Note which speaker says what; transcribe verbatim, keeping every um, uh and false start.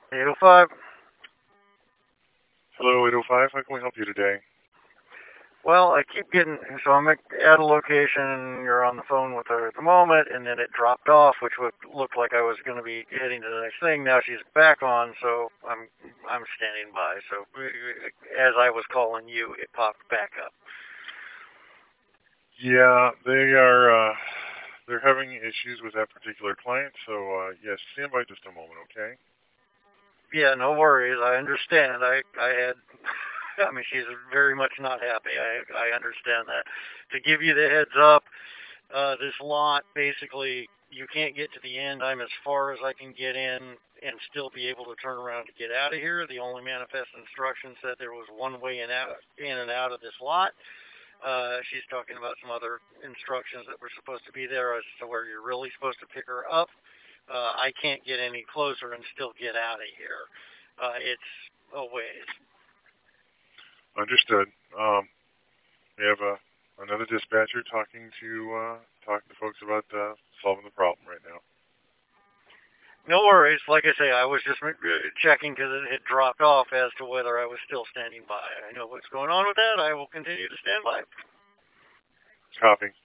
Speaker 1: eight oh five.
Speaker 2: Hello, eight oh five. How can we help you today?
Speaker 1: Well, I keep getting, so I'm at a location, you're on the phone with her at the moment, and then it dropped off, which would look like I was going to be heading to the next thing. Now she's back on, so I'm I'm standing by. So as I was calling you, it popped back up.
Speaker 2: Yeah, they are. Uh, they're having issues with that particular client. So uh, yes, stand by just a moment, okay?
Speaker 1: Yeah, no worries. I understand. I I had, I mean, she's very much not happy. I I understand that. To give you the heads up, uh, this lot basically you can't get to the end. I'm as far as I can get in and still be able to turn around to get out of here. The only manifest instruction said there was one way in out in and out of this lot. Uh, she's talking about some other instructions that were supposed to be there as to where you're really supposed to pick her up. Uh, I can't get any closer and still get out of here. Uh, it's a ways.
Speaker 2: Understood. Um, we have uh, another dispatcher talking to uh, talking to folks about uh, solving the problem right now.
Speaker 1: No worries. Like I say, I was just uh, checking because it had dropped off as to whether I was still standing by. I know what's going on with that. I will continue to stand by.
Speaker 2: Copy.